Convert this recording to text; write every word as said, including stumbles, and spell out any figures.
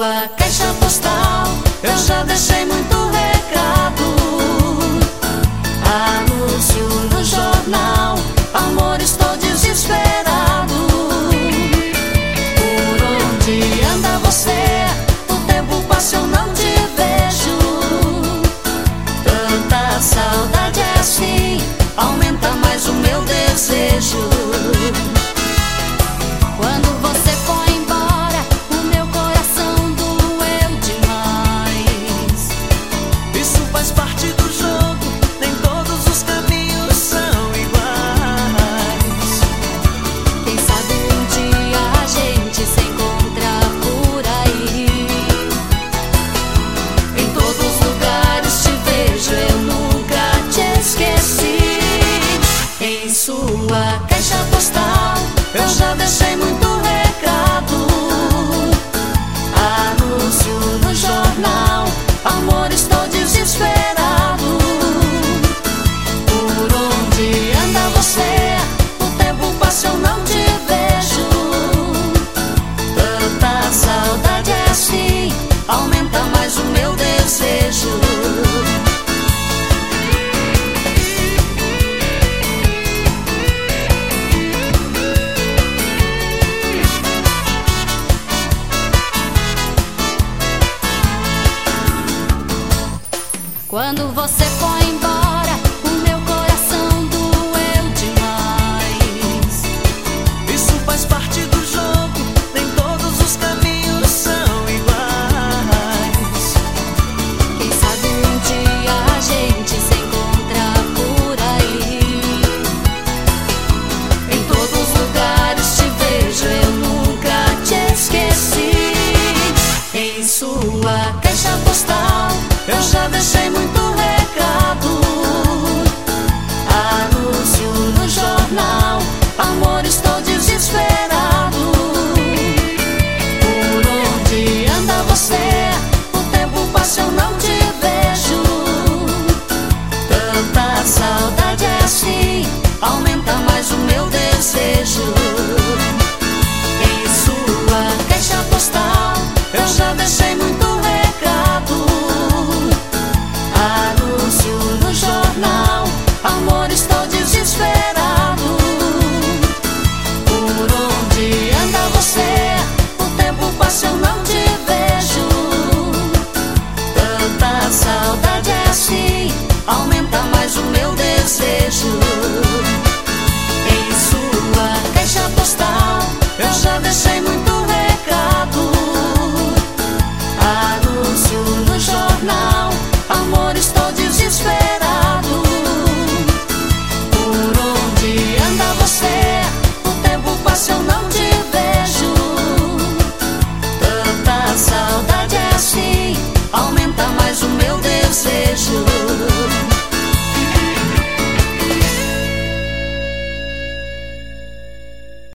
sua caixa postal eu já deixei muito recado. Anúncio no jornal, amor, estou desesperado. Por onde anda você? O tempo passa, eu não te vejo. Tanta saudade é assim, aumenta mais o meu desejo. Quando você foi embora, o meu coração doeu demais. Isso faz parte do jogo, nem todos os caminhos são iguais. Quem sabe um dia a gente se encontrar por aí. Em todos os lugares te vejo, eu nunca te esqueci. Em sua caixa postal eu já deixei muito recado. Anúncio no jornal, amor, estou desesperado. Por onde anda você? O tempo passa, eu não te vejo. Tanta saudade é assim, aumenta mais o meu desejo. Quando você foi embora, o meu coração doeu demais. Isso faz parte do jogo, nem todos os caminhos são iguais. Quem sabe um dia a gente se encontrar por aí. Em todos os lugares te vejo, eu nunca te esqueci. Em sua caixa postal eu já deixei muito recado. Anúncio no jornal, amor, estou desesperado. Por onde anda você? O tempo passa, eu não te vejo. Tanta saudade é assim, aumenta mais o meu desejo. Em sua caixa postal eu já deixei